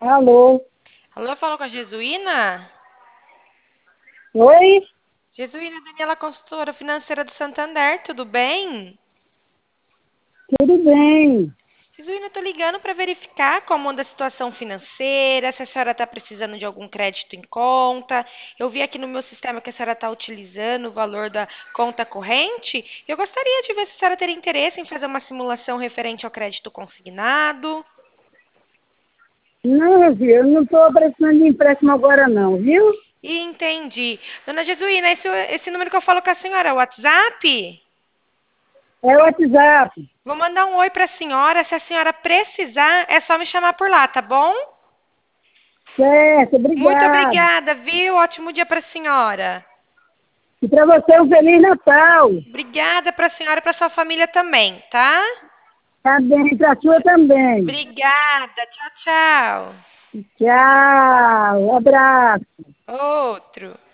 Alô? Alô, eu falo com a Jesuína? Oi? Jesuína Daniela, consultora financeira do Santander, tudo bem? Tudo bem? Jesuína, eu tô ligando para verificar como anda a situação financeira, se a senhora está precisando de algum crédito em conta. Eu vi aqui no meu sistema que a senhora está utilizando o valor da conta corrente. Eu gostaria de ver se a senhora teria interesse em fazer uma simulação referente ao crédito consignado. Não, meu filho, eu não estou precisando de empréstimo agora não, viu? E entendi. Dona Jesuína, esse número que eu falo com a senhora é o WhatsApp? É o WhatsApp. Vou mandar um oi para a senhora. Se a senhora precisar, é só me chamar por lá, tá bom? Certo, Muito obrigado. obrigada, viu? Ótimo dia para a senhora. E para você um Feliz Natal. Obrigada para a senhora e para sua família também, tá? Tá bem, para a sua também. Obrigada. Tchau, tchau. Tchau, abraço. Outro.